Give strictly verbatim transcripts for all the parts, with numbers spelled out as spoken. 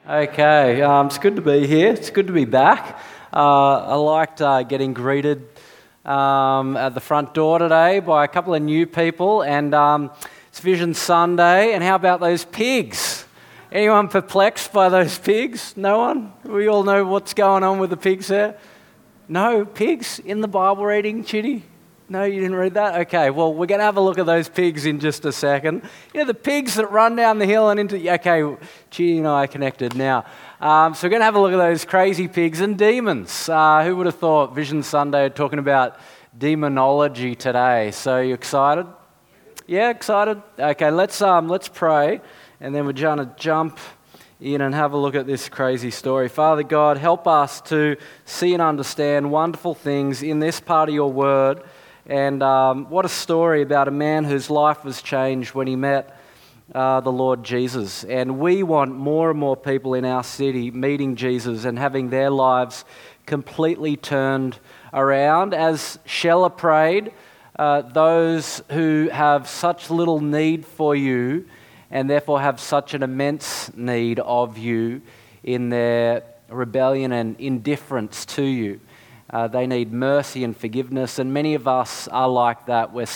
Okay, um, it's good to be here. It's good to be back. Uh, I liked uh, getting greeted um, at the front door today by a couple of new people, and um, it's Vision Sunday. And how about those pigs? Anyone perplexed by those pigs? No one? We all know what's going on with the pigs there. No pigs in the Bible reading, Chitty? No, you didn't read that? Okay, well, we're going to have a look at those pigs in just a second. You know, the pigs that run down the hill and into... Okay, Chitty and I are connected now. Um, so we're going to have a look at those crazy pigs and demons. Uh, who would have thought Vision Sunday talking about demonology today? So you excited? Yeah, excited? Okay, let's um, let's pray, and then we're going to jump in and have a look at this crazy story. Father God, help us to see and understand wonderful things in this part of your word. And um, what a story about a man whose life was changed when he met uh, the Lord Jesus. And we want more and more people in our city meeting Jesus and having their lives completely turned around. As Shella prayed, uh, those who have such little need for you and therefore have such an immense need of you in their rebellion and indifference to you. Uh, they need mercy and forgiveness, and many of us are like that. We're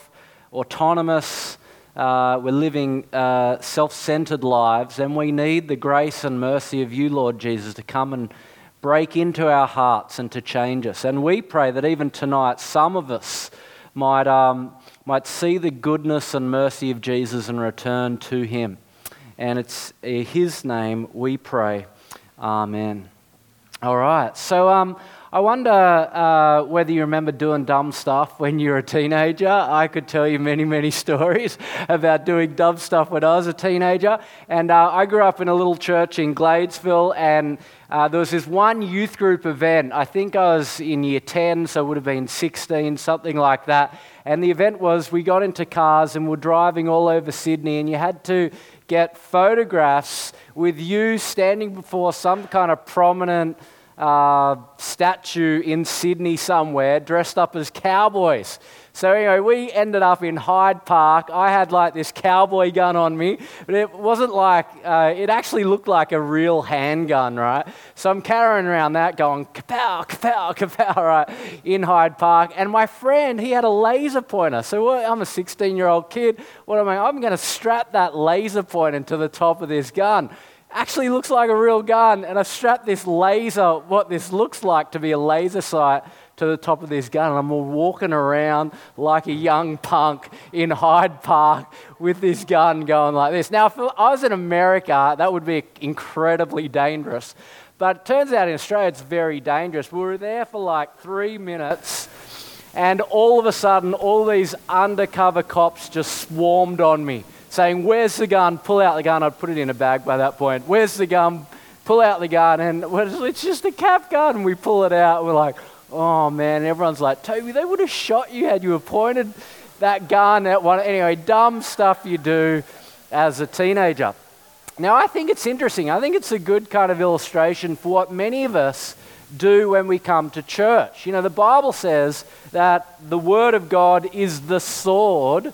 self-autonomous, uh, we're living uh, self-centered lives, and we need the grace and mercy of you, Lord Jesus, to come and break into our hearts and to change us. And we pray that even tonight, some of us might, um, might see the goodness and mercy of Jesus and return to him. And it's in his name we pray. Amen. All right, so... Um, I wonder uh, whether you remember doing dumb stuff when you were a teenager. I could tell you many, many stories about doing dumb stuff when I was a teenager. And uh, I grew up in a little church in Gladesville, and uh, there was this one youth group event. I think I was in year ten, so it would have been sixteen, something like that. And the event was we got into cars and we're driving all over Sydney, and you had to get photographs with you standing before some kind of prominent Uh, statue in Sydney somewhere, dressed up as cowboys. So anyway, we ended up in Hyde Park. I had like this cowboy gun on me, but it wasn't like, uh, it actually looked like a real handgun, right? So I'm carrying around that going, kapow, kapow, kapow, right, in Hyde Park. And my friend, he had a laser pointer. So what, I'm a sixteen-year-old kid. What am I? I'm going to strap that laser pointer to the top of this gun. Actually looks like a real gun, and I've strapped this laser, what this looks like to be a laser sight, to the top of this gun, and I'm walking around like a young punk in Hyde Park with this gun going like this. Now, if I was in America, that would be incredibly dangerous, but it turns out in Australia it's very dangerous. We were there for like three minutes, and all of a sudden, all these undercover cops just swarmed on me, saying, "Where's the gun? Pull out the gun." I'd put it in a bag by that point. "Where's the gun? Pull out the gun." And it's just a cap gun. And we pull it out. We're like, "Oh, man." Everyone's like, "Toby, they would have shot you had you have pointed that gun at one." Anyway, dumb stuff you do as a teenager. Now, I think it's interesting. I think it's a good kind of illustration for what many of us do when we come to church. You know, the Bible says that the Word of God is the sword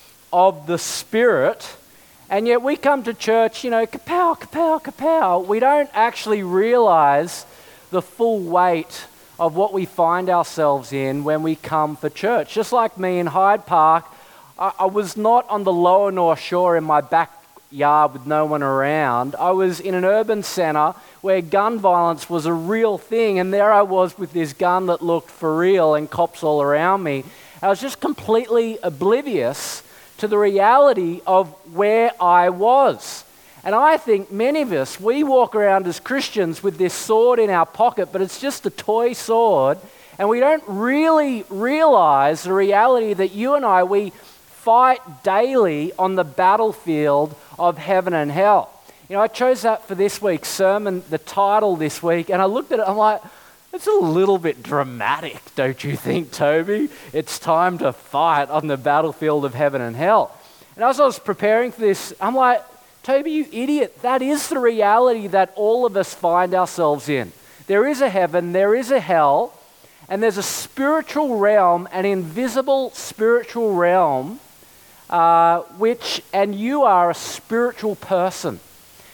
of the Spirit, and yet we come to church, you know, kapow, kapow, kapow. We don't actually realize the full weight of what we find ourselves in when we come for church. Just like me in Hyde Park, I, I was not on the lower North Shore in my backyard with no one around. I was in an urban centre where gun violence was a real thing, and there I was with this gun that looked for real and cops all around me. I was just completely oblivious to the reality of where I was. And I think many of us, we walk around as Christians with this sword in our pocket, but it's just a toy sword, and we don't really realize the reality that you and I, we fight daily on the battlefield of heaven and hell. You know, I chose that for this week's sermon, the title this week, and I looked at it, I'm like, it's a little bit dramatic, don't you think, Toby? It's time to fight on the battlefield of heaven and hell. And as I was preparing for this, I'm like, Toby, you idiot, that is the reality that all of us find ourselves in. There is a heaven, there is a hell, and there's a spiritual realm, an invisible spiritual realm, uh, which, and you are a spiritual person.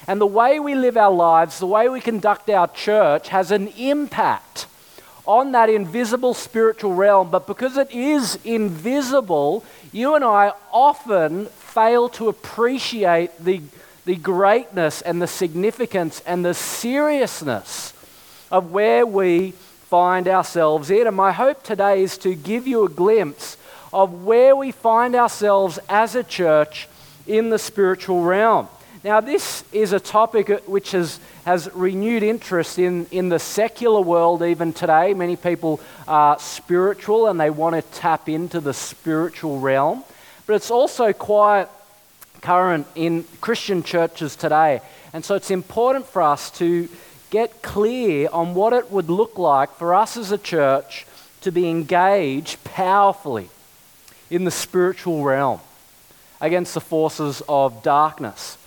And the way we live our lives, the way we conduct our church has an impact on that invisible spiritual realm. But because it is invisible, you and I often fail to appreciate the, the greatness and the significance and the seriousness of where we find ourselves in. And my hope today is to give you a glimpse of where we find ourselves as a church in the spiritual realm. Now, this is a topic which has, has renewed interest in, in the secular world even today. Many people are spiritual and they want to tap into the spiritual realm. But it's also quite current in Christian churches today. And so it's important for us to get clear on what it would look like for us as a church to be engaged powerfully in the spiritual realm against the forces of darkness.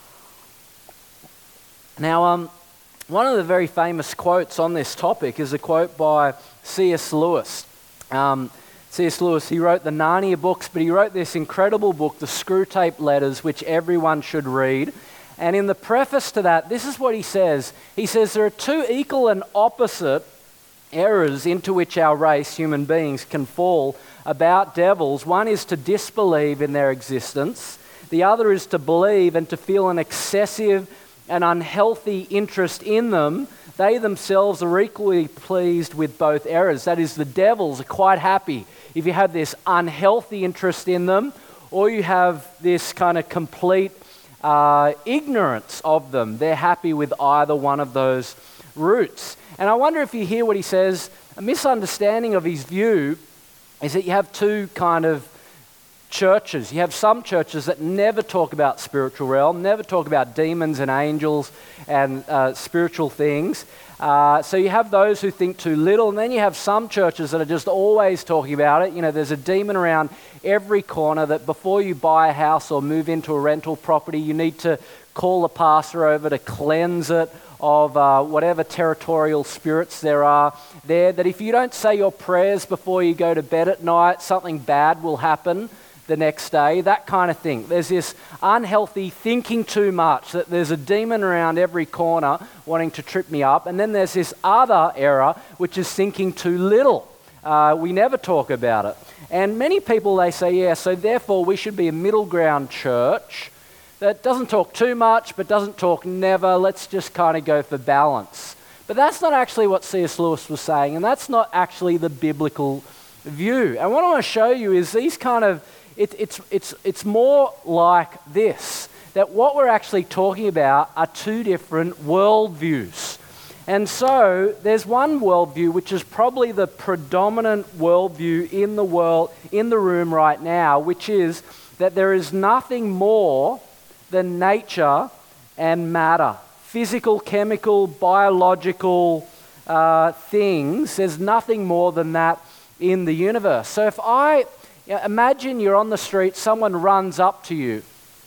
Now, um, one of the very famous quotes on this topic is a quote by C S Lewis. Um, C S Lewis, he wrote the Narnia books, but he wrote this incredible book, The Screwtape Letters, which everyone should read. And in the preface to that, this is what he says. He says, there are two equal and opposite errors into which our race, human beings, can fall about devils. One is to disbelieve in their existence. The other is to believe and to feel an excessive an unhealthy interest in them. They themselves are equally pleased with both errors. That is, the devils are quite happy if you have this unhealthy interest in them, or you have this kind of complete uh, ignorance of them. They're happy with either one of those routes. And I wonder if you hear what he says. A misunderstanding of his view is that you have two kind of churches. You have some churches that never talk about spiritual realm, never talk about demons and angels and uh, spiritual things. Uh, so you have those who think too little, and then you have some churches that are just always talking about it. You know, there's a demon around every corner that before you buy a house or move into a rental property, you need to call the pastor over to cleanse it of uh, whatever territorial spirits there are there, that if you don't say your prayers before you go to bed at night, something bad will happen the next day, that kind of thing. There's this unhealthy thinking too much, that there's a demon around every corner wanting to trip me up. And then there's this other error, which is thinking too little. Uh, we never talk about it. And many people, they say, yeah, so therefore we should be a middle ground church that doesn't talk too much, but doesn't talk never. Let's just kind of go for balance. But that's not actually what C S Lewis was saying, and that's not actually the biblical view. And what I want to show you is these kind of It, it's, it's, it's more like this, that what we're actually talking about are two different worldviews. And so there's one worldview which is probably the predominant worldview in the world, in the room right now, which is that there is nothing more than nature and matter. Physical, chemical, biological uh, things. There's nothing more than that in the universe. So if I Yeah, imagine you're on the street, someone runs up to you,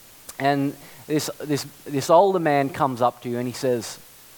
and this this this older man comes up to you and he says,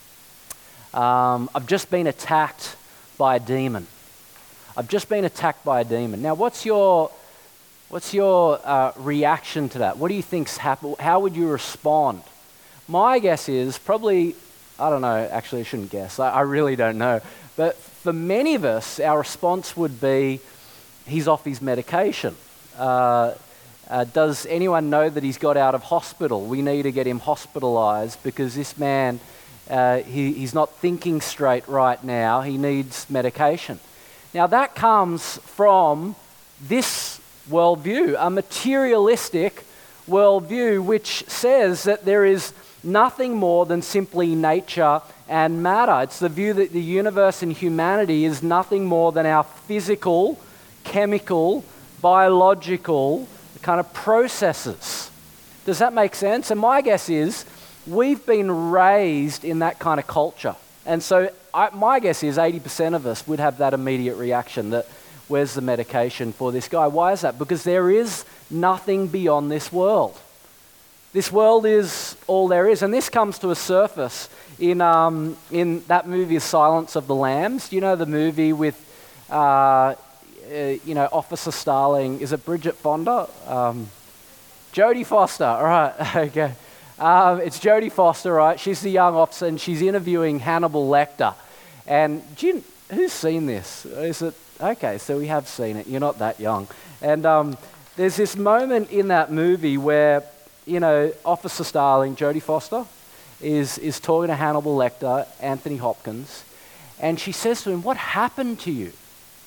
um, I've just been attacked by a demon. I've just been attacked by a demon. Now, what's your what's your uh, reaction to that? What do you think's happened? How would you respond? My guess is probably, I don't know, actually I shouldn't guess. I, I really don't know. But for many of us, our response would be, he's off his medication. Uh, uh, does anyone know that he's got out of hospital? We need to get him hospitalized because this man, uh, he, he's not thinking straight right now. He needs medication. Now that comes from this worldview, a materialistic worldview which says that there is nothing more than simply nature and matter. It's the view that the universe and humanity is nothing more than our physical, chemical, biological kind of processes. Does that make sense? And my guess is we've been raised in that kind of culture. And so I, my guess is eighty percent of us would have that immediate reaction that, where's the medication for this guy? Why is that? Because there is nothing beyond this world. This world is all there is. And this comes to a surface in um, in that movie Silence of the Lambs. Do you know the movie with uh, Uh, you know, Officer Starling, is it Bridget Fonda? Um, Jodie Foster, all right, okay. Um, it's Jodie Foster, right? She's the young officer, and she's interviewing Hannibal Lecter. And do you, who's seen this? Is it okay? So we have seen it. You're not that young. And um, there's this moment in that movie where, you know, Officer Starling, Jodie Foster, is is talking to Hannibal Lecter, Anthony Hopkins, and she says to him, "What happened to you?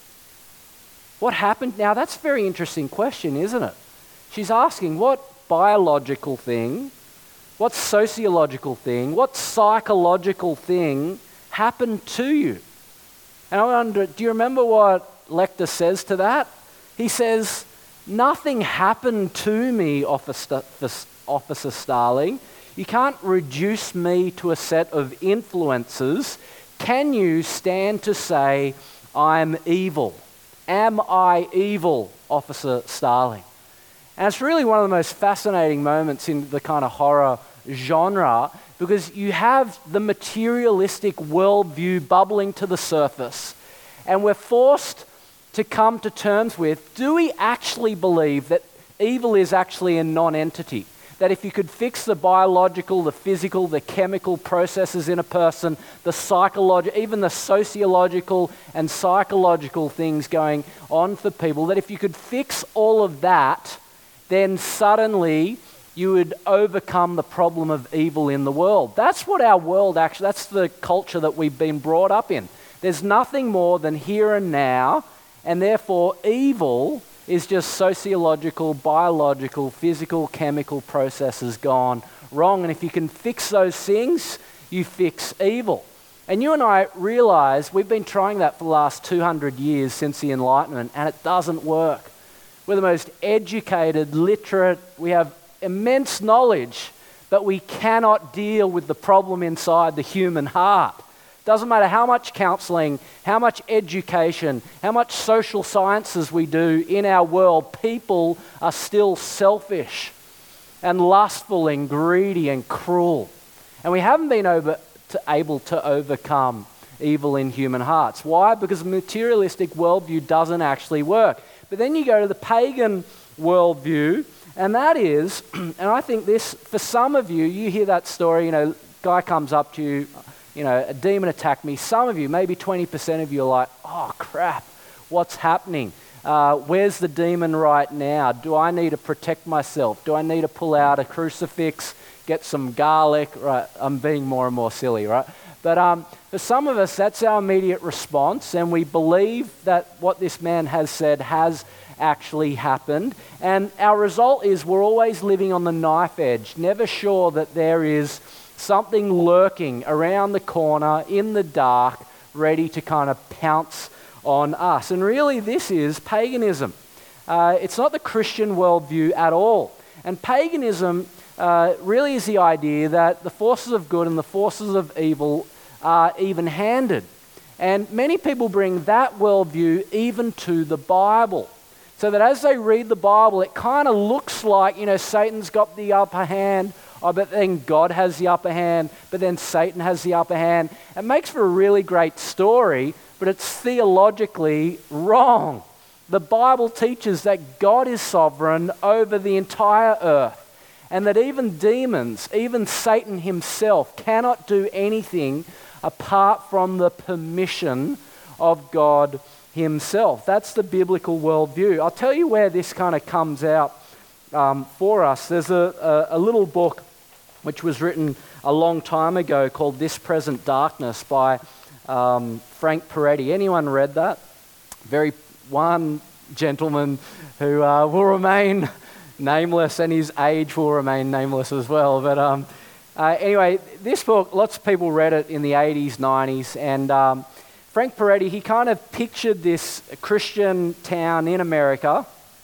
What happened?" Now that's a very interesting question, isn't it? She's asking, what biological thing, what sociological thing, what psychological thing happened to you? And I wonder, do you remember what Lecter says to that? He says, "Nothing happened to me, Officer, Officer Starling. You can't reduce me to a set of influences. Can you stand to say, I'm evil? Am I evil, Officer Starling?" And it's really one of the most fascinating moments in the kind of horror genre, because you have the materialistic worldview bubbling to the surface, and we're forced to come to terms with, do we actually believe that evil is actually a non-entity? That if you could fix the biological, the physical, the chemical processes in a person, the psychological, even the sociological and psychological things going on for people, that if you could fix all of that, then suddenly you would overcome the problem of evil in the world. That's what our world actually, that's the culture that we've been brought up in. There's nothing more than here and now, and therefore evil is just sociological, biological, physical, chemical processes gone wrong. And if you can fix those things, you fix evil. And you and I realize we've been trying that for the last two hundred years since the Enlightenment, and it doesn't work. We're the most educated, literate, we have immense knowledge, but we cannot deal with the problem inside the human heart. Doesn't matter how much counseling, how much education, how much social sciences we do in our world, people are still selfish and lustful and greedy and cruel. And we haven't been over to, able to overcome evil in human hearts. Why? Because the materialistic worldview doesn't actually work. But then you go to the pagan worldview, and that is, and I think this, for some of you, you hear that story, you know, guy comes up to you, you know, a demon attacked me. Some of you, maybe twenty percent of you are like, oh crap, what's happening? Uh, where's the demon right now? Do I need to protect myself? Do I need to pull out a crucifix, get some garlic? Right, I'm being more and more silly, right? But um, for some of us, that's our immediate response, and we believe that what this man has said has actually happened. And our result is we're always living on the knife edge, never sure that there is something lurking around the corner in the dark, ready to kind of pounce on us. And really, this is paganism. Uh, it's not the Christian worldview at all. And paganism uh, really is the idea that the forces of good and the forces of evil are even-handed. And many people bring that worldview even to the Bible. So that as they read the Bible, it kind of looks like, you know, Satan's got the upper hand, oh, but then God has the upper hand, but then Satan has the upper hand. It makes for a really great story, but it's theologically wrong. The Bible teaches that God is sovereign over the entire earth, and that even demons, even Satan himself, cannot do anything apart from the permission of God himself. That's the biblical worldview. I'll tell you where this kind of comes out um, for us. There's a, a, a little book which was written a long time ago called This Present Darkness by um, Frank Peretti. Anyone read that? Very one gentleman who uh, will remain nameless, and his age will remain nameless as well. But um, uh, anyway, this book, lots of people read it in the eighties, nineties, and um, Frank Peretti, he kind of pictured this Christian town in America,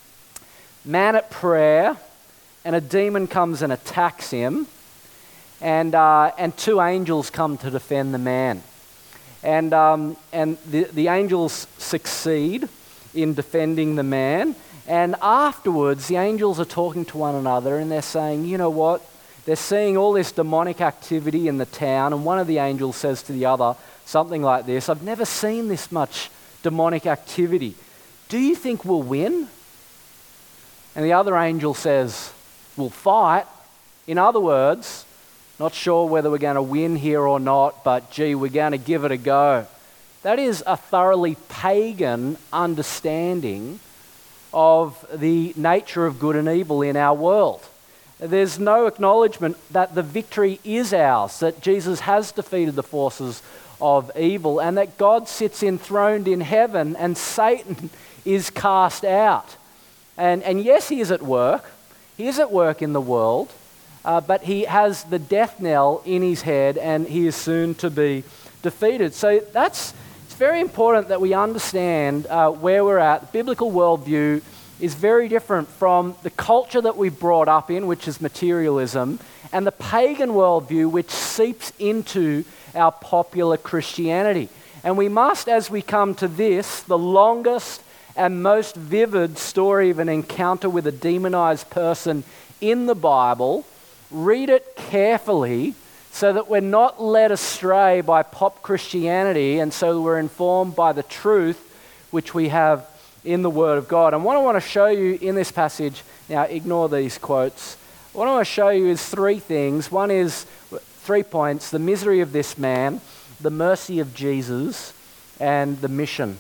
man at prayer, and a demon comes and attacks him, and uh, and two angels come to defend the man. And um, and the, the angels succeed in defending the man, and afterwards the angels are talking to one another, and they're saying, you know what, they're seeing all this demonic activity in the town, and one of the angels says to the other something like this, I've never seen this much demonic activity. Do you think we'll win? And the other angel says, we'll fight. In other words, not sure whether we're going to win here or not, but gee, we're going to give it a go. That is a thoroughly pagan understanding of the nature of good and evil in our world. There's no acknowledgement that the victory is ours, that Jesus has defeated the forces of evil, and that God sits enthroned in heaven and Satan is cast out. And, and yes, he is at work. He is at work in the world, uh, but he has the death knell in his head and he is soon to be defeated. So that's it's very important that we understand uh, where we're at. The biblical worldview is very different from the culture that we've brought up in, which is materialism, and the pagan worldview which seeps into our popular Christianity. And we must, as we come to this, the longest and most vivid story of an encounter with a demonized person in the Bible, read it carefully so that we're not led astray by pop Christianity, and so we're informed by the truth which we have in the Word of God. And what I want to show you in this passage, now ignore these quotes, what I want to show you is three things. One is, three points: the misery of this man, the mercy of Jesus, and the mission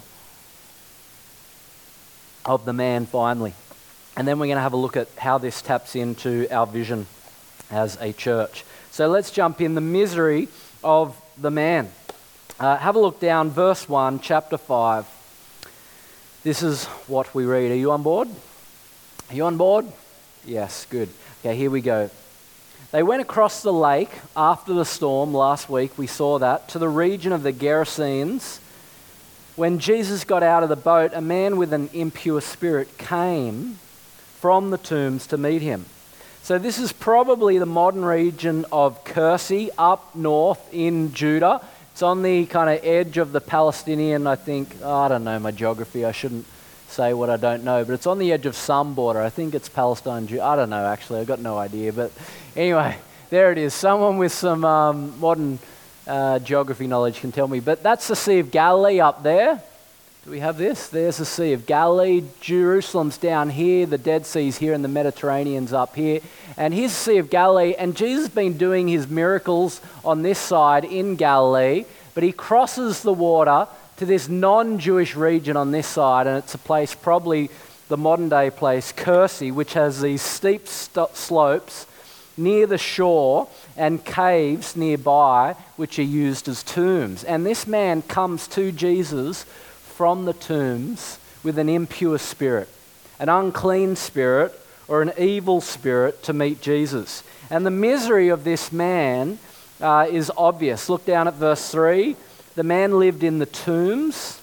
of the man finally. And then we're going to have a look at how this taps into our vision as a church. So let's jump in. The misery of the man. Uh, have a look down, verse one, chapter five. This is what we read. Are you on board? Are you on board? Yes, good. Okay, here we go. They went across the lake after the storm last week, we saw that, to the region of the Gerasenes. When Jesus got out of the boat, a man with an impure spirit came from the tombs to meet him. So this is probably the modern region of Kursi, up north in Judah. It's on the kind of edge of the Palestinian, I think, oh, I don't know my geography, I shouldn't say what I don't know, but it's on the edge of some border. I think it's Palestine, Judah. I don't know actually, I've got no idea. But anyway, there it is. Someone with some um, modern uh, geography knowledge can tell me. But that's the Sea of Galilee up there. Do we have this? There's the Sea of Galilee. Jerusalem's down here. The Dead Sea's here and the Mediterranean's up here. And here's the Sea of Galilee. And Jesus has been doing his miracles on this side in Galilee. But he crosses the water to this non-Jewish region on this side. And it's a place, probably the modern day place, Kursi, which has these steep st- slopes near the shore and caves nearby, which are used as tombs. And this man comes to Jesus from the tombs with an impure spirit, an unclean spirit, or an evil spirit to meet Jesus. And the misery of this man uh, is obvious. Look down at verse three. The man lived in the tombs,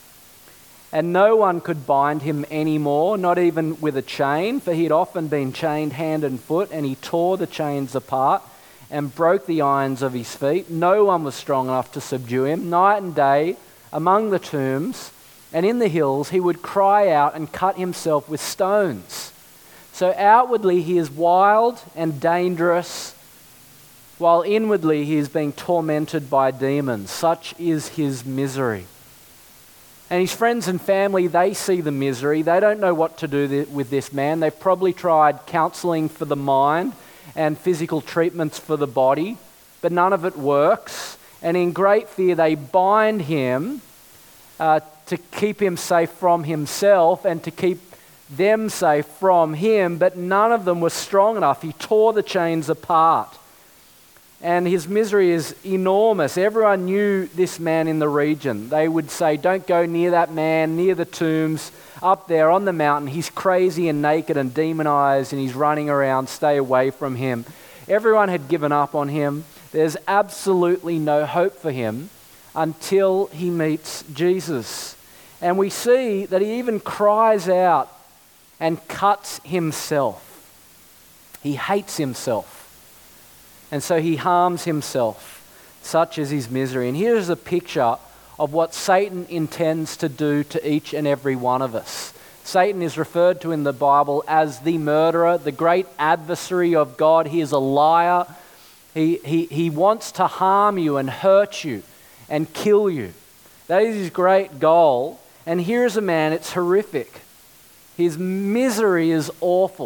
and no one could bind him anymore, not even with a chain, for he had often been chained hand and foot, and he tore the chains apart and broke the irons of his feet. No one was strong enough to subdue him. Night and day, among the tombs and in the hills, he would cry out and cut himself with stones. So outwardly he is wild and dangerous, while inwardly he is being tormented by demons. Such is his misery. And his friends and family, they see the misery. They don't know what to do th- with this man. They've probably tried counselling for the mind and physical treatments for the body, but none of it works. And in great fear, they bind him uh, to keep him safe from himself and to keep them safe from him, but none of them was strong enough. He tore the chains apart. And his misery is enormous. Everyone knew this man in the region. They would say, don't go near that man, near the tombs, up there on the mountain. He's crazy and naked and demonized and he's running around. Stay away from him. Everyone had given up on him. There's absolutely no hope for him until he meets Jesus. And we see that he even cries out and cuts himself. He hates himself. And so he harms himself. Such is his misery. And here's a picture of what Satan intends to do to each and every one of us. Satan is referred to in the Bible as the murderer, the great adversary of God. He is a liar. He, he, he wants to harm you and hurt you and kill you. That is his great goal. And here is a man, it's horrific. His misery is awful.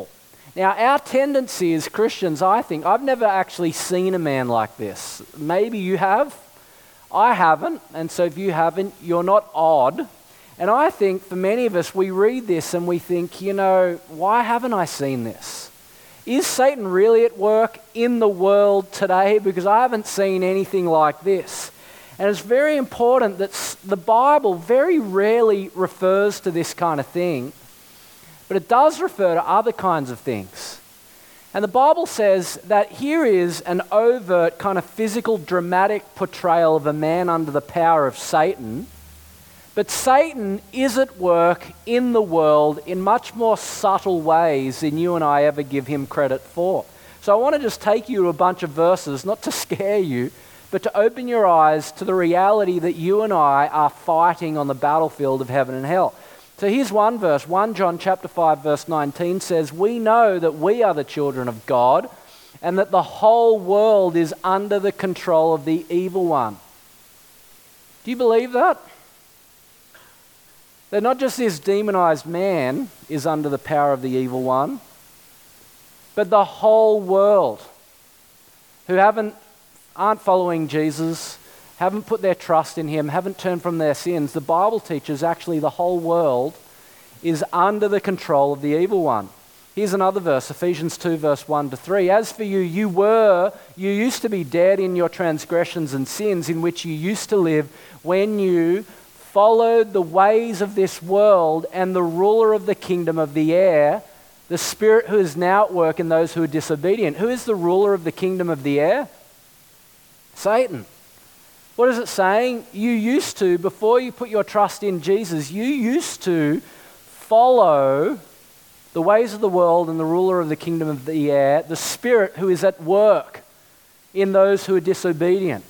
Now, our tendency as Christians, I think, I've never actually seen a man like this. Maybe you have. I haven't. And so if you haven't, you're not odd. And I think for many of us, we read this and we think, you know, why haven't I seen this? Is Satan really at work in the world today? Because I haven't seen anything like this. And it's very important that the Bible very rarely refers to this kind of thing, but it does refer to other kinds of things. And the Bible says that here is an overt kind of physical, dramatic portrayal of a man under the power of Satan. But Satan is at work in the world in much more subtle ways than you and I ever give him credit for. So I want to just take you to a bunch of verses, not to scare you, but to open your eyes to the reality that you and I are fighting on the battlefield of heaven and hell. So here's one verse, First John chapter five, verse nineteen says, "We know that we are the children of God, and that the whole world is under the control of the evil one." Do you believe that? That not just this demonized man is under the power of the evil one, but the whole world who haven't, aren't following Jesus, haven't put their trust in him, haven't turned from their sins. The Bible teaches actually the whole world is under the control of the evil one. Here's another verse, Ephesians two, verse one to three. "As for you, you were, you used to be dead in your transgressions and sins in which you used to live when you followed the ways of this world and the ruler of the kingdom of the air, the spirit who is now at work in those who are disobedient." Who is the ruler of the kingdom of the air? Satan. What is it saying? You used to, before you put your trust in Jesus, you used to follow the ways of the world and the ruler of the kingdom of the air, the spirit who is at work in those who are disobedient.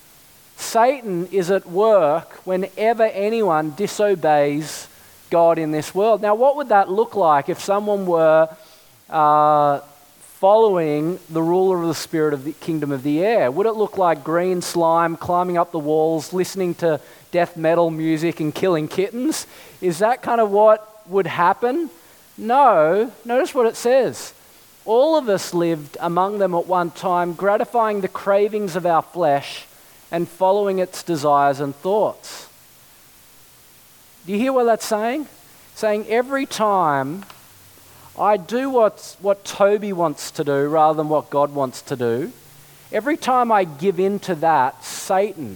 Satan is at work whenever anyone disobeys God in this world. Now, what would that look like if someone were uh, following the ruler of the spirit of the kingdom of the air? Would it look like green slime, climbing up the walls, listening to death metal music and killing kittens? Is that kind of what would happen? No. Notice what it says. All of us lived among them at one time, gratifying the cravings of our flesh and following its desires and thoughts. Do you hear what that's saying? Saying every time I do what's, what Toby wants to do rather than what God wants to do, every time I give in to that, Satan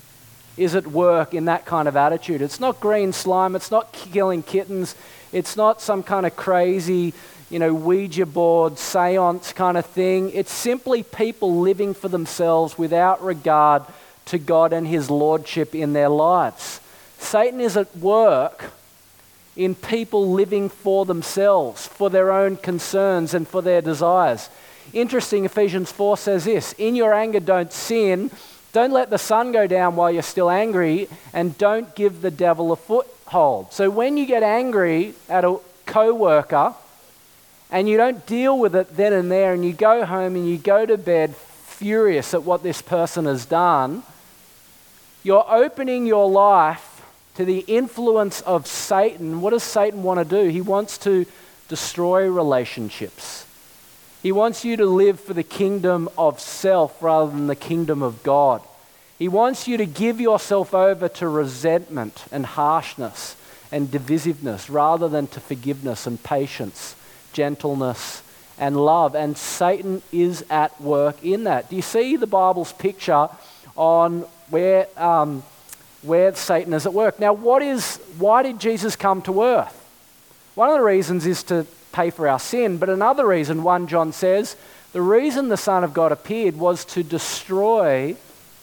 is at work in that kind of attitude. It's not green slime, it's not killing kittens, it's not some kind of crazy, you know, Ouija board, seance kind of thing. It's simply people living for themselves without regard to God and his lordship in their lives. Satan is at work in people living for themselves, for their own concerns and for their desires. Interesting, Ephesians four says this, "In your anger don't sin, don't let the sun go down while you're still angry, and don't give the devil a foothold." So when you get angry at a co-worker and you don't deal with it then and there, and you go home and you go to bed furious at what this person has done, you're opening your life to the influence of Satan. What does Satan want to do? He wants to destroy relationships. He wants you to live for the kingdom of self rather than the kingdom of God. He wants you to give yourself over to resentment and harshness and divisiveness rather than to forgiveness and patience, gentleness and love. And Satan is at work in that. Do you see the Bible's picture on where um, where Satan is at work? Now, what is? Why did Jesus come to earth? One of the reasons is to pay for our sin, but another reason, First John says, the reason the Son of God appeared was to destroy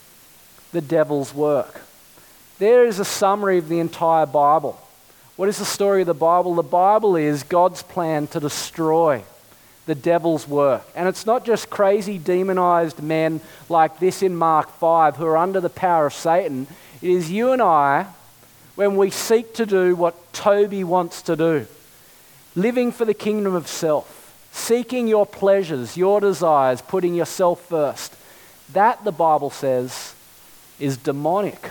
the devil's work. There is a summary of the entire Bible. What is the story of the Bible? The Bible is God's plan to destroy the devil's work. And it's not just crazy demonized men like this in Mark five who are under the power of Satan. It is you and I when we seek to do what Toby wants to do. Living for the kingdom of self, seeking your pleasures, your desires, putting yourself first. That, the Bible says, is demonic.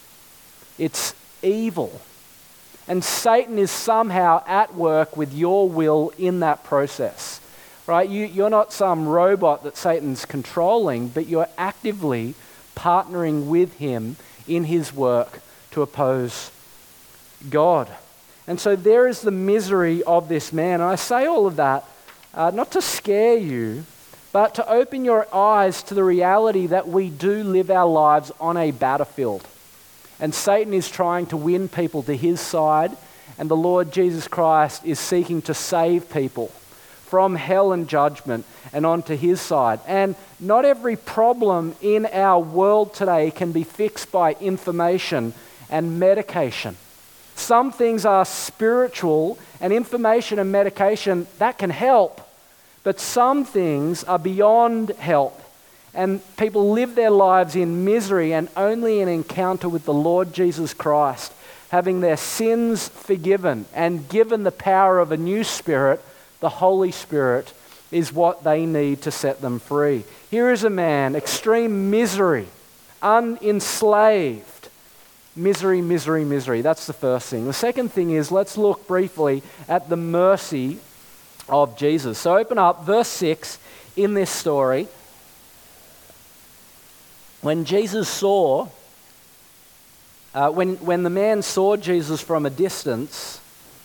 It's evil. And Satan is somehow at work with your will in that process. right? You, you're not some robot that Satan's controlling, but you're actively partnering with him in his work to oppose God. And so there is the misery of this man. And I say all of that uh, not to scare you, but to open your eyes to the reality that we do live our lives on a battlefield. And Satan is trying to win people to his side, and the Lord Jesus Christ is seeking to save people from hell and judgment and onto his side. And not every problem in our world today can be fixed by information and medication. Some things are spiritual, and information and medication, that can help. But some things are beyond help. And people live their lives in misery, and only an encounter with the Lord Jesus Christ, having their sins forgiven and given the power of a new spirit, the Holy Spirit, is what they need to set them free. Here is a man, extreme misery, unenslaved. Misery, misery, misery. That's the first thing. The second thing is, let's look briefly at the mercy of Jesus. So open up verse six in this story. When Jesus saw, uh, when, when the man saw Jesus from a distance,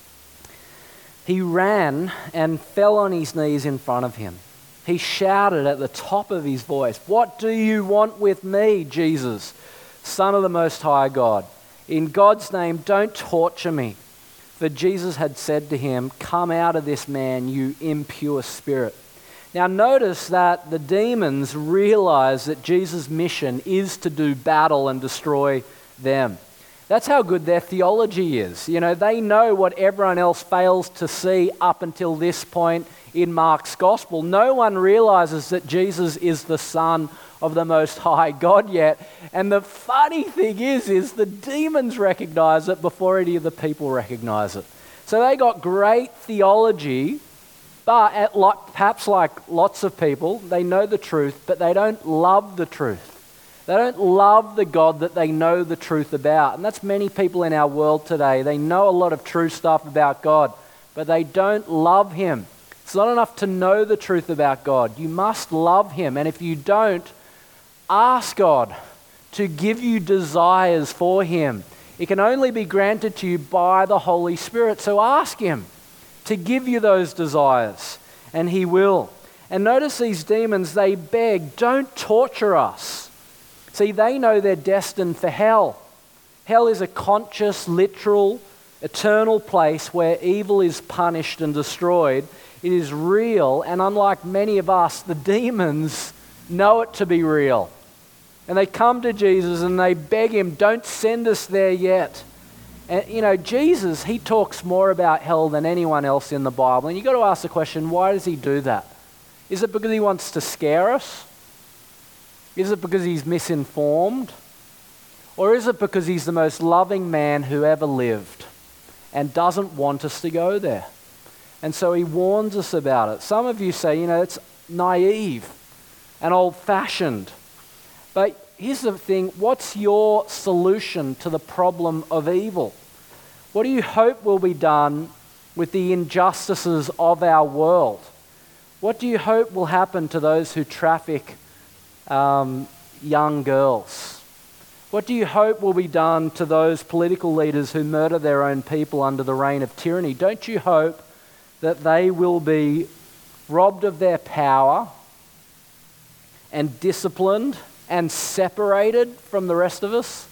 he ran and fell on his knees in front of him. He shouted at the top of his voice, "What do you want with me, Jesus, Son of the Most High God? In God's name, don't torture me." For Jesus had said to him, "Come out of this man, you impure spirit." Now notice that the demons realize that Jesus' mission is to do battle and destroy them. That's how good their theology is. You know, they know what everyone else fails to see up until this point in Mark's gospel. No one realizes that Jesus is the Son of the Most High God yet. And the funny thing is, is the demons recognize it before any of the people recognize it. So they got great theology, but at like, perhaps like lots of people, they know the truth, but they don't love the truth. They don't love the God that they know the truth about. And that's many people in our world today. They know a lot of true stuff about God, but they don't love him. It's not enough to know the truth about God. You must love him. And if you don't, ask God to give you desires for him. It can only be granted to you by the Holy Spirit. So ask him to give you those desires, and he will. And notice these demons, they beg, "Don't torture us." See, they know they're destined for hell. Hell is a conscious, literal, eternal place where evil is punished and destroyed. It is real, and unlike many of us, the demons know it to be real. And they come to Jesus and they beg him, "Don't send us there yet." And you know, Jesus, he talks more about hell than anyone else in the Bible. And you've got to ask the question, why does he do that? Is it because he wants to scare us? Is it because he's misinformed? Or is it because he's the most loving man who ever lived and doesn't want us to go there? And so he warns us about it. Some of you say, you know, it's naive and old-fashioned. But here's the thing, what's your solution to the problem of evil? What do you hope will be done with the injustices of our world? What do you hope will happen to those who traffic um, young girls? What do you hope will be done to those political leaders who murder their own people under the reign of tyranny? Don't you hope that they will be robbed of their power and disciplined and separated from the rest of us?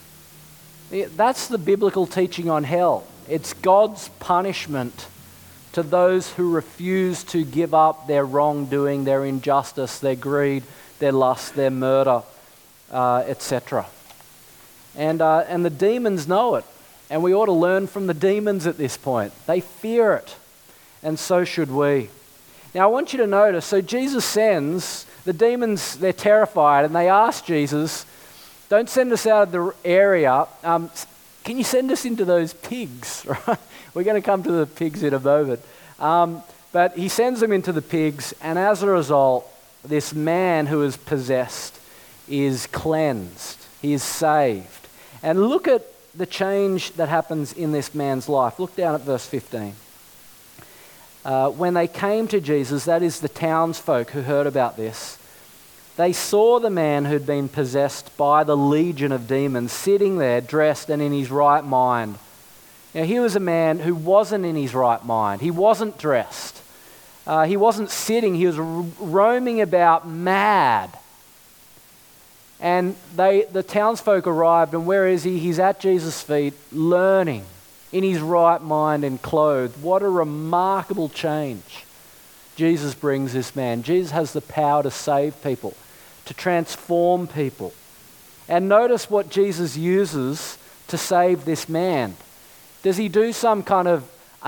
That's the biblical teaching on hell. It's God's punishment to those who refuse to give up their wrongdoing, their injustice, their greed, their lust, their murder, uh, et cetera. And, uh, and the demons know it. And we ought to learn from the demons at this point. They fear it. And so should we. Now I want you to notice, so Jesus sends, the demons, they're terrified, and they ask Jesus, "Don't send us out of the area. Um, can you send us into those pigs?" Right? We're going to come to the pigs in a moment. Um, but he sends them into the pigs, and as a result, this man who is possessed is cleansed. He is saved. And look at the change that happens in this man's life. Look down at verse fifteen. uh, when they came to Jesus, that is the townsfolk who heard about this, they saw the man who'd been possessed by the legion of demons sitting there dressed and in his right mind. Now, he was a man who wasn't in his right mind. He wasn't dressed. Uh, he wasn't sitting. He was ro- roaming about mad. And they, the townsfolk arrived, and where is he? He's at Jesus' feet, learning, in his right mind and clothed. What a remarkable change Jesus brings this man. Jesus has the power to save people, to transform people. And notice what Jesus uses to save this man. Does he do some kind of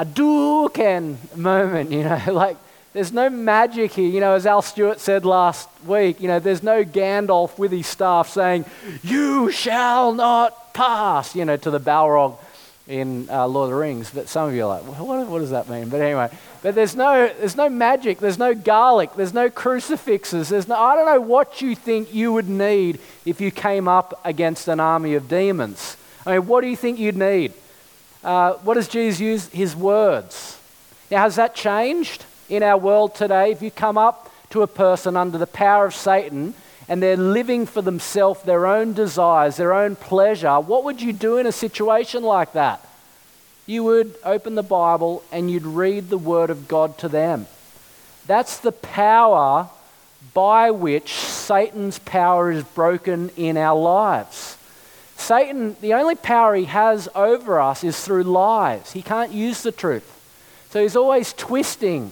Hadouken moment, you know, like there's no magic here, you know, as Al Stewart said last week, you know, there's no Gandalf with his staff saying, "You shall not pass," you know, to the Balrog in uh, Lord of the Rings. But some of you are like, what, what does that mean? But anyway, but there's no, there's no magic, there's no garlic, there's no crucifixes, there's no, I don't know what you think you would need if you came up against an army of demons. I mean, what do you think you'd need? Uh, what does Jesus use? His words. Now, has that changed in our world today? If you come up to a person under the power of Satan and they're living for themselves, their own desires, their own pleasure, what would you do in a situation like that? You would open the Bible and you'd read the Word of God to them. That's the power by which Satan's power is broken in our lives. Satan, the only power he has over us is through lies. He can't use the truth. So he's always twisting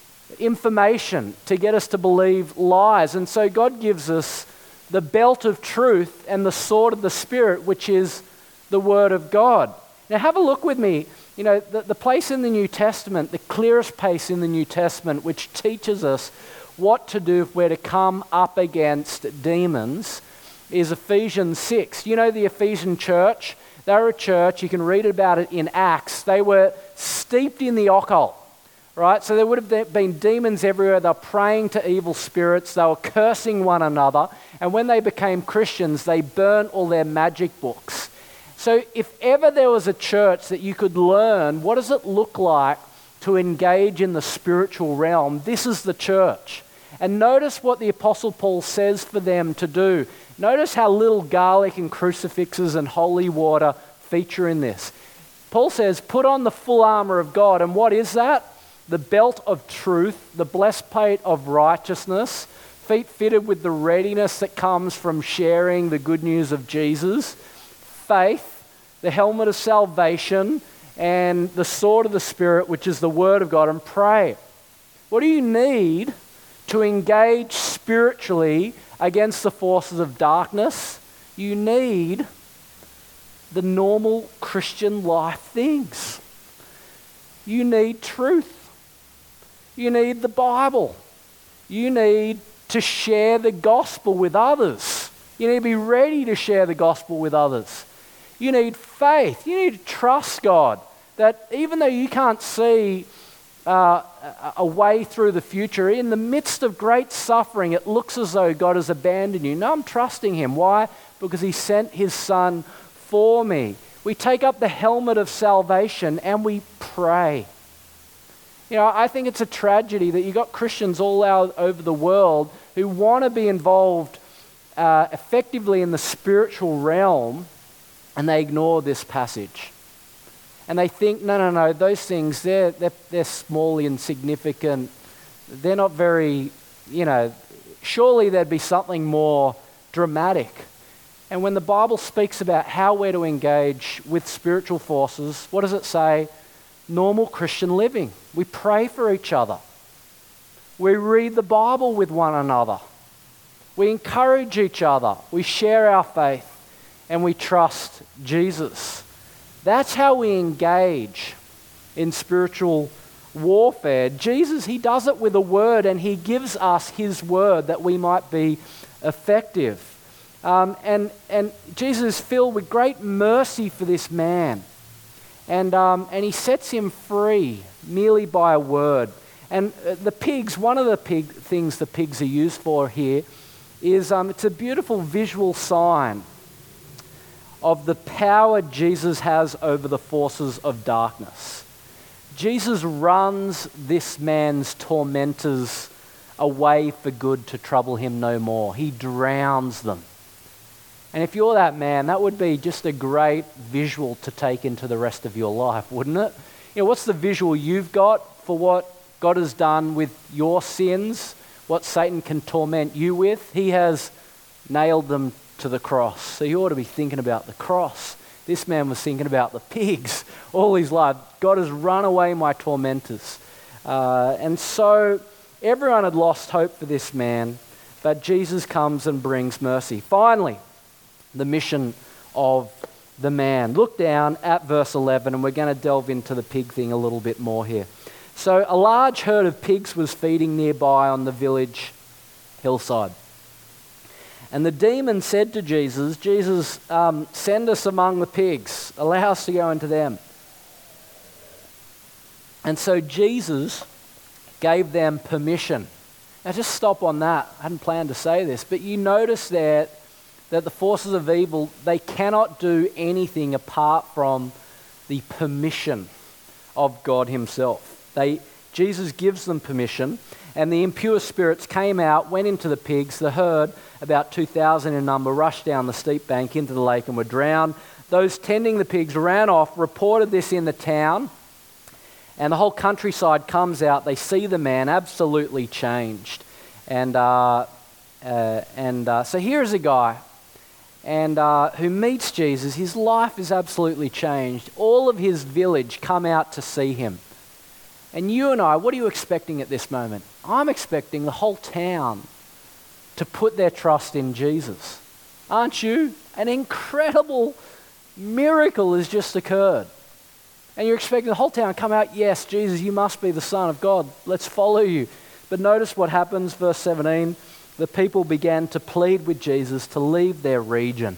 information to get us to believe lies. And so God gives us the belt of truth and the sword of the Spirit, which is the Word of God. Now have a look with me. You know, the, the place in the New Testament, the clearest place in the New Testament, which teaches us what to do if we're to come up against demons, is Ephesians six. You know the Ephesian church? They were a church, you can read about it in Acts. They were steeped in the occult, right? So there would have been demons everywhere. They were praying to evil spirits. They were cursing one another. And when they became Christians, they burnt all their magic books. So if ever there was a church that you could learn, what does it look like to engage in the spiritual realm? This is the church. And notice what the Apostle Paul says for them to do. Notice how little garlic and crucifixes and holy water feature in this. Paul says, put on the full armor of God. And what is that? The belt of truth, the breastplate of righteousness, feet fitted with the readiness that comes from sharing the good news of Jesus, faith, the helmet of salvation, and the sword of the Spirit, which is the Word of God, and pray. What do you need to engage spiritually against the forces of darkness? You need the normal Christian life things. You need truth. You need the Bible. You need to share the gospel with others. You need to be ready to share the gospel with others. You need faith. You need to trust God that even though you can't see Uh, a way through the future, in the midst of great suffering, it looks as though God has abandoned you. No, I'm trusting Him. Why? Because He sent His Son for me. We take up the helmet of salvation and we pray. You know, I think it's a tragedy that you've got Christians all out over the world who want to be involved uh, effectively in the spiritual realm, and they ignore this passage. And they think, no, no, no, those things, they're, they're, they're small, insignificant. They're not very, you know, surely there'd be something more dramatic. And when the Bible speaks about how we're to engage with spiritual forces, what does it say? Normal Christian living. We pray for each other. We read the Bible with one another. We encourage each other. We share our faith and we trust Jesus. That's how we engage in spiritual warfare. Jesus, He does it with a word, and He gives us His word that we might be effective. Um, and, and Jesus is filled with great mercy for this man. And, um, and He sets him free merely by a word. And the pigs, one of the pig things the pigs are used for here is um, it's a beautiful visual sign of the power Jesus has over the forces of darkness. Jesus runs this man's tormentors away for good to trouble him no more. He drowns them. And if you're that man, that would be just a great visual to take into the rest of your life, wouldn't it? You know, what's the visual you've got for what God has done with your sins, what Satan can torment you with? He has nailed them to the cross. So you ought to be thinking about the cross. This man was thinking about the pigs all his life. God has run away my tormentors. Uh, and so everyone had lost hope for this man, but Jesus comes and brings mercy. Finally, the mission of the man. Look down at verse eleven, and we're going to delve into the pig thing a little bit more here. So a large herd of pigs was feeding nearby on the village hillside. And the demon said to Jesus, Jesus, um, send us among the pigs. Allow us to go into them. And so Jesus gave them permission. Now just stop on that. I hadn't planned to say this, but you notice there that the forces of evil, they cannot do anything apart from the permission of God himself. They, Jesus gives them permission, and the impure spirits came out, went into the pigs. The herd, about two thousand in number, rushed down the steep bank into the lake and were drowned. Those tending the pigs ran off, reported this in the town, and the whole countryside comes out. They see the man absolutely changed. And uh, uh, and uh, so here's a guy and uh, who meets Jesus. His life is absolutely changed. All of his village come out to see him. And you and I, what are you expecting at this moment? I'm expecting the whole town to put their trust in Jesus. Aren't you? An incredible miracle has just occurred. And you're expecting the whole town to come out, yes, Jesus, you must be the Son of God. Let's follow you. But notice what happens, verse seventeen. The people began to plead with Jesus to leave their region.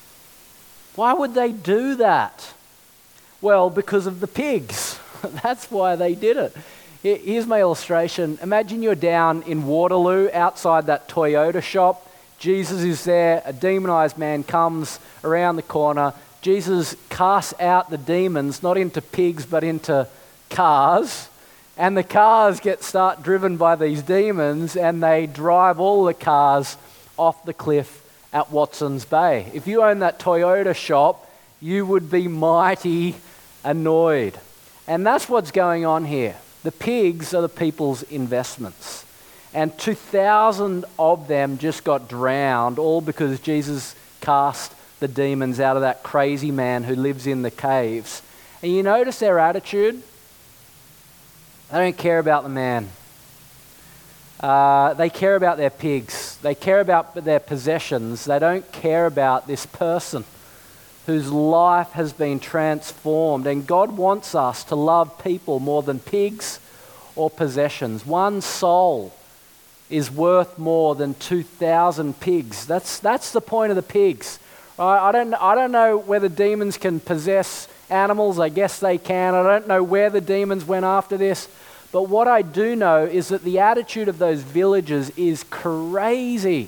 Why would they do that? Well, because of the pigs. That's why they did it. Here's my illustration. Imagine you're down in Waterloo outside that Toyota shop. Jesus is there. A demonized man comes around the corner. Jesus casts out the demons, not into pigs, but into cars. And the cars get start driven by these demons, and they drive all the cars off the cliff at Watson's Bay. If you own that Toyota shop, you would be mighty annoyed. And that's what's going on here. The pigs are the people's investments. And two thousand of them just got drowned, all because Jesus cast the demons out of that crazy man who lives in the caves. And you notice their attitude? They don't care about the man. Uh, they care about their pigs. They care about their possessions. They don't care about this person whose life has been transformed. And God wants us to love people more than pigs or possessions. One soul is worth more than two thousand pigs. That's that's the point of the pigs. I, I don't I don't know whether demons can possess animals. I guess they can. I don't know where the demons went after this. But what I do know is that the attitude of those villagers is crazy.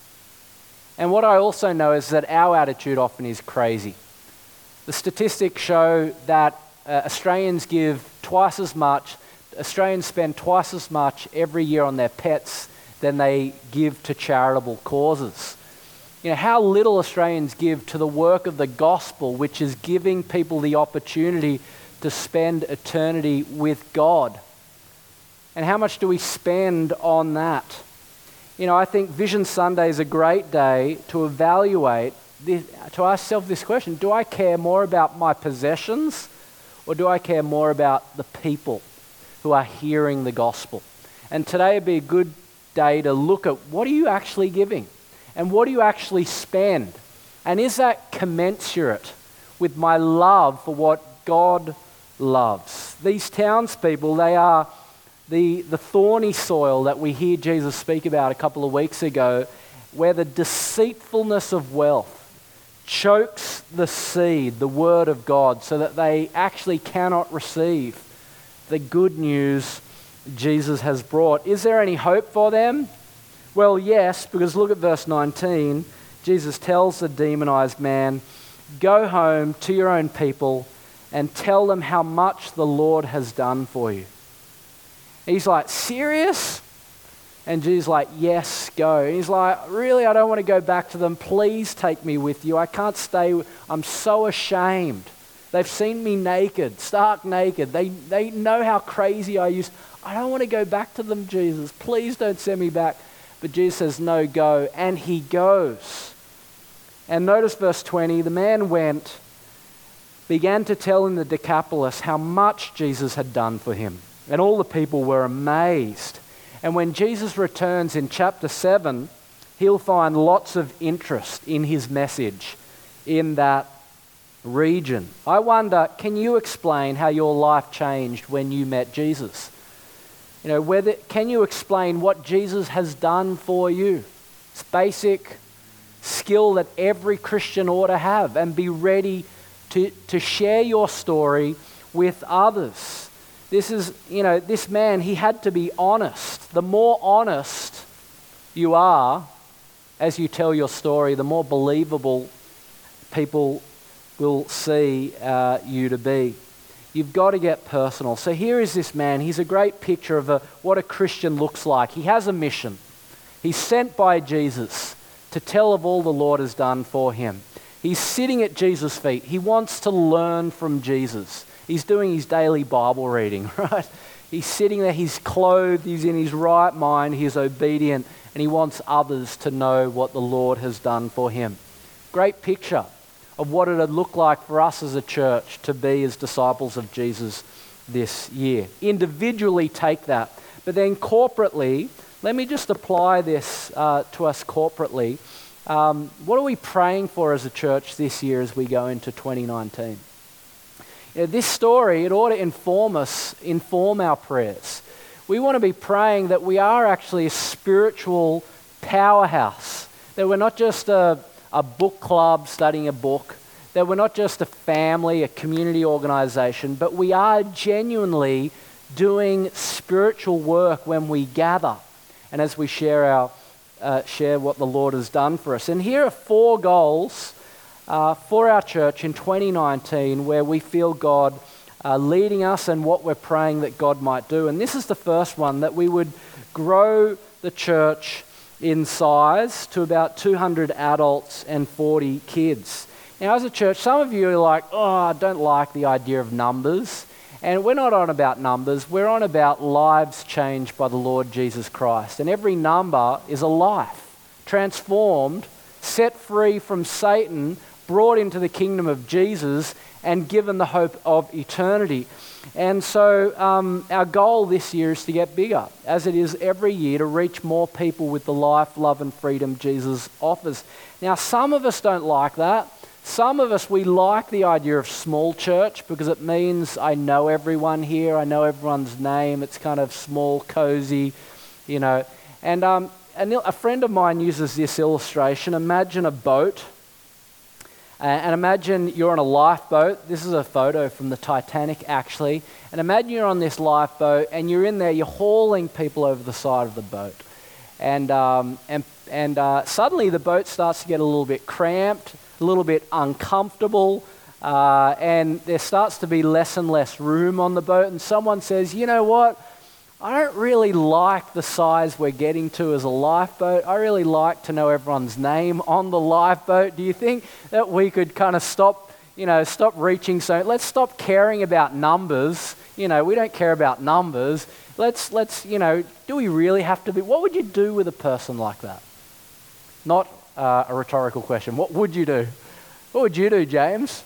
And what I also know is that our attitude often is crazy. The statistics show that uh, Australians give twice as much, Australians spend twice as much every year on their pets than they give to charitable causes. You know, how little Australians give to the work of the gospel, which is giving people the opportunity to spend eternity with God. And how much do we spend on that? You know, I think Vision Sunday is a great day to evaluate, this, to ask yourself this question: do I care more about my possessions, or do I care more about the people who are hearing the gospel? And today would be a good day to look at, what are you actually giving? And what do you actually spend? And is that commensurate with my love for what God loves? These townspeople, they are the, the thorny soil that we hear Jesus speak about a couple of weeks ago, where the deceitfulness of wealth chokes the seed, the word of God, so that they actually cannot receive the good news Jesus has brought. Is there any hope for them? Well, yes, because look at verse nineteen. Jesus tells the demonized man, go home to your own people and tell them how much the Lord has done for you. He's like, serious? And Jesus is like, yes, go. And he's like, really, I don't want to go back to them. Please take me with you. I can't stay. I'm so ashamed. They've seen me naked, stark naked. They, they know how crazy I used. I don't want to go back to them, Jesus. Please don't send me back. But Jesus says, no, go. And he goes. And notice verse twenty, the man went, began to tell in the Decapolis how much Jesus had done for him. And all the people were amazed. And when Jesus returns in chapter seven, he'll find lots of interest in his message in that region. I wonder, can you explain how your life changed when you met Jesus? You know, whether can you explain what Jesus has done for you? It's basic skill that every Christian ought to have, and be ready to, to share your story with others. This is, you know, this man, he had to be honest. The more honest you are as you tell your story, the more believable people will see uh, you to be. You've got to get personal. So here is this man. He's a great picture of a, what a Christian looks like. He has a mission. He's sent by Jesus to tell of all the Lord has done for him. He's sitting at Jesus' feet. He wants to learn from Jesus. He's doing his daily Bible reading, right? He's sitting there, he's clothed, he's in his right mind, he's obedient, and he wants others to know what the Lord has done for him. Great picture of what it would look like for us as a church to be as disciples of Jesus this year. Individually take that, but then corporately, let me just apply this uh, to us corporately. Um, what are we praying for as a church this year as we go into twenty nineteen? You know, this story, it ought to inform us, inform our prayers. We want to be praying that we are actually a spiritual powerhouse, that we're not just a, a book club studying a book, that we're not just a family, a community organization, but we are genuinely doing spiritual work when we gather and as we share our uh, share what the Lord has done for us. And here are four goals uh, for our church in twenty nineteen where we feel God uh, leading us and what we're praying that God might do. And this is the first one, that we would grow the church in size to about two hundred adults and forty kids. Now, as a church, some of you are like, oh, I don't like the idea of numbers. And we're not on about numbers, we're on about lives changed by the Lord Jesus Christ. And every number is a life, transformed, set free from Satan, brought into the kingdom of Jesus, and given the hope of eternity. And so um, our goal this year is to get bigger, as it is every year, to reach more people with the life, love and freedom Jesus offers. Now, some of us don't like that. Some of us, we like the idea of small church because it means I know everyone here, I know everyone's name, it's kind of small, cozy, you know. And um, a friend of mine uses this illustration. Imagine a boat, uh, and imagine you're on a lifeboat. This is a photo from the Titanic, actually. And imagine you're on this lifeboat and you're in there, you're hauling people over the side of the boat. And, um, and, and uh, suddenly the boat starts to get a little bit cramped, a little bit uncomfortable, uh, and there starts to be less and less room on the boat, and someone says, you know what, I don't really like the size we're getting to as a lifeboat. I really like to know everyone's name on the lifeboat. Do you think that we could kind of stop, you know, stop reaching, so let's stop caring about numbers. You know, we don't care about numbers. Let's, let's, you know, do we really have to be, what would you do with a person like that? Not Uh, a rhetorical question. What would you do? What would you do, James?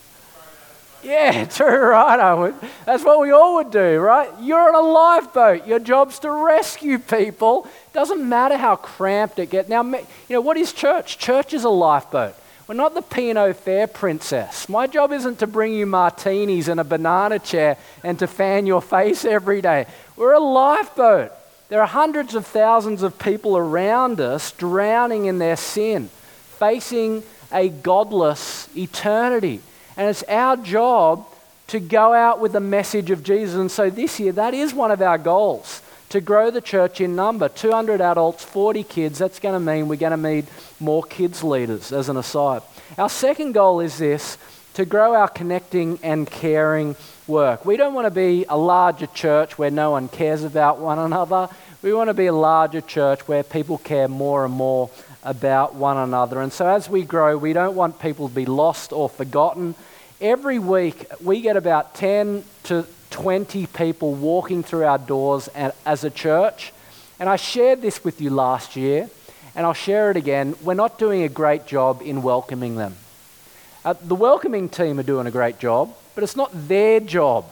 Yeah, true, right. I would. That's what we all would do, right? You're on a lifeboat. Your job's to rescue people. Doesn't matter how cramped it gets. Now, you know, what is church? Church is a lifeboat. We're not the P and O Fair princess. My job isn't to bring you martinis and a banana chair and to fan your face every day. We're a lifeboat. There are hundreds of thousands of people around us drowning in their sin, facing a godless eternity. And it's our job to go out with the message of Jesus. And so this year, that is one of our goals, to grow the church in number. two hundred adults, forty kids. That's going to mean we're going to need more kids leaders, as an aside. Our second goal is this, to grow our connecting and caring work. We don't want to be a larger church where no one cares about one another. We want to be a larger church where people care more and more about one another. And so as we grow, we don't want people to be lost or forgotten. Every week, we get about ten to twenty people walking through our doors as a church. And I shared this with you last year, and I'll share it again. We're not doing a great job in welcoming them. Uh, the welcoming team are doing a great job, but it's not their job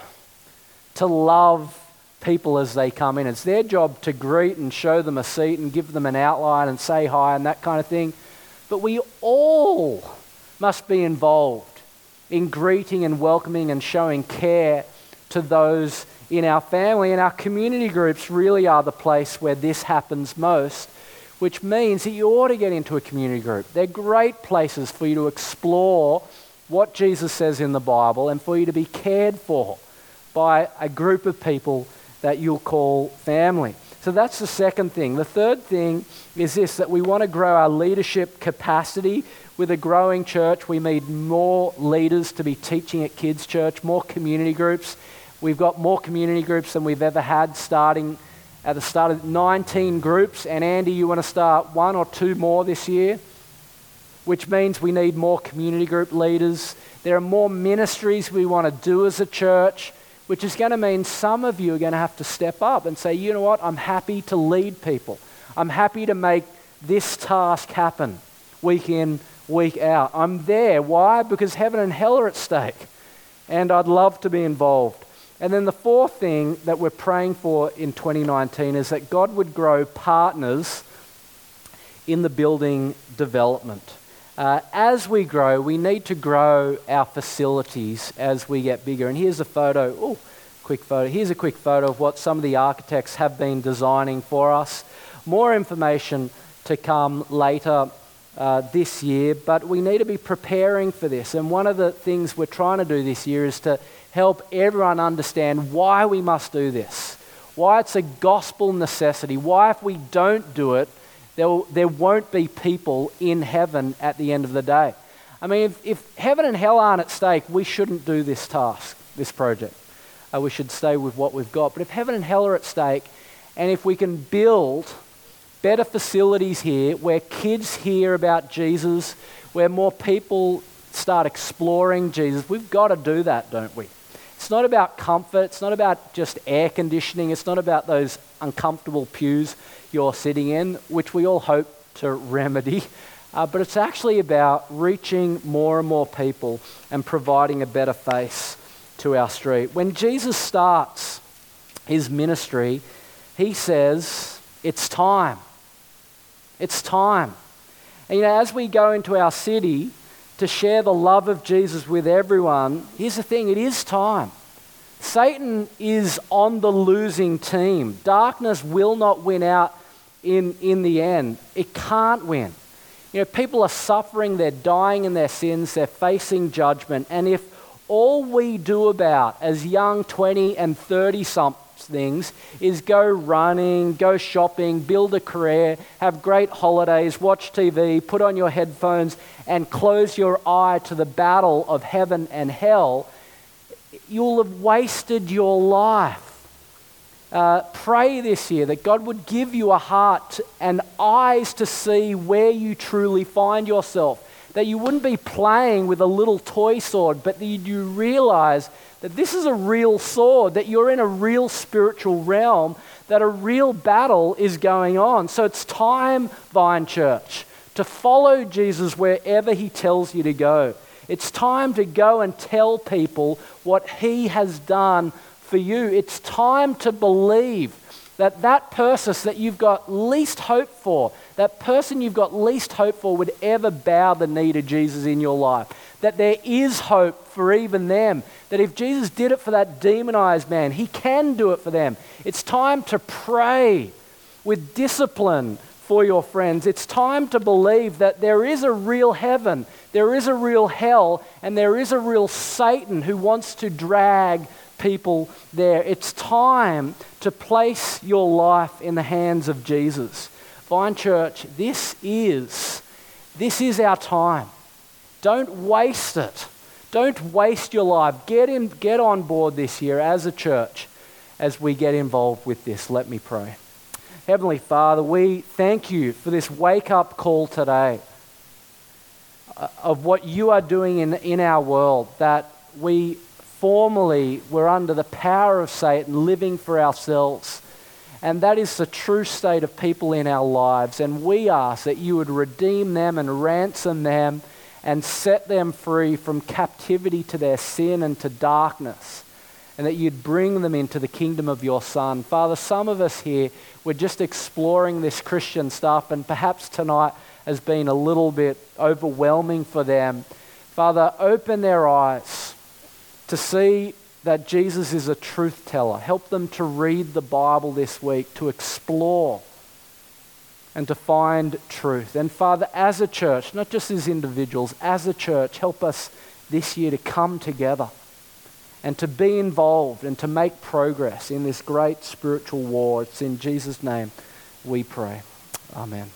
to love people as they come in. It's their job to greet and show them a seat and give them an outline and say hi and that kind of thing. But we all must be involved in greeting and welcoming and showing care to those in our family. And our community groups really are the place where this happens most, which means that you ought to get into a community group. They're great places for you to explore what Jesus says in the Bible and for you to be cared for by a group of people that you'll call family. So that's the second thing. The third thing is this, that we want to grow our leadership capacity. With a growing church, we need more leaders to be teaching at Kids Church, more community groups. We've got more community groups than we've ever had, starting at the start of nineteen groups. And Andy, you want to start one or two more this year, which means we need more community group leaders. There are more ministries we want to do as a church, which is going to mean some of you are going to have to step up and say, you know what, I'm happy to lead people. I'm happy to make this task happen week in, week out. I'm there. Why? Because heaven and hell are at stake, and I'd love to be involved. And then the fourth thing that we're praying for in twenty nineteen is that God would grow partners in the building development. Uh, as we grow, we need to grow our facilities as we get bigger. And here's a photo, oh, quick photo. Here's a quick photo of what some of the architects have been designing for us. More information to come later uh, this year, but we need to be preparing for this. And one of the things we're trying to do this year is to help everyone understand why we must do this, why it's a gospel necessity, why if we don't do it, There, there won't be people in heaven at the end of the day. I mean, if, if heaven and hell aren't at stake, we shouldn't do this task, this project. Uh, we should stay with what we've got. But if heaven and hell are at stake, and if we can build better facilities here where kids hear about Jesus, where more people start exploring Jesus, we've got to do that, don't we? It's not about comfort. It's not about just air conditioning. It's not about those uncomfortable pews you're sitting in, which we all hope to remedy. Uh, but it's actually about reaching more and more people and providing a better face to our street. When Jesus starts his ministry, he says, it's time. It's time. And you know, as we go into our city to share the love of Jesus with everyone, here's the thing, it is time. Satan is on the losing team. Darkness will not win out in, in the end. It can't win. You know, people are suffering, they're dying in their sins, they're facing judgment. And if all we do about as young twenty and thirty-somethings is go running, go shopping, build a career, have great holidays, watch T V, put on your headphones and close your eye to the battle of heaven and hell, you'll have wasted your life. Uh, pray this year that God would give you a heart and eyes to see where you truly find yourself. That you wouldn't be playing with a little toy sword, but that you realize that this is a real sword, that you're in a real spiritual realm, that a real battle is going on. So it's time, Vine Church, to follow Jesus wherever he tells you to go. It's time to go and tell people what he has done for you. It's time to believe that that person that you've got least hope for, that person you've got least hope for would ever bow the knee to Jesus in your life. That there is hope for even them. That if Jesus did it for that demonized man, he can do it for them. It's time to pray with discipline for your friends. It's time to believe that there is a real heaven, there is a real hell, and there is a real Satan who wants to drag people there. It's time to place your life in the hands of Jesus. Vine Church, this is, this is our time. Don't waste it. Don't waste your life. Get in, get on board this year as a church as we get involved with this. Let me pray. Heavenly Father, we thank you for this wake-up call today uh, of what you are doing in, in our world, that we formerly were under the power of Satan, living for ourselves. And that is the true state of people in our lives. And we ask that you would redeem them and ransom them and set them free from captivity to their sin and to darkness, and that you'd bring them into the kingdom of your Son. Father, some of us here, we're just exploring this Christian stuff, and perhaps tonight has been a little bit overwhelming for them. Father, open their eyes to see that Jesus is a truth teller. Help them to read the Bible this week, to explore and to find truth. And Father, as a church, not just as individuals, as a church, help us this year to come together and to be involved and to make progress in this great spiritual war. It's in Jesus' name we pray. Amen.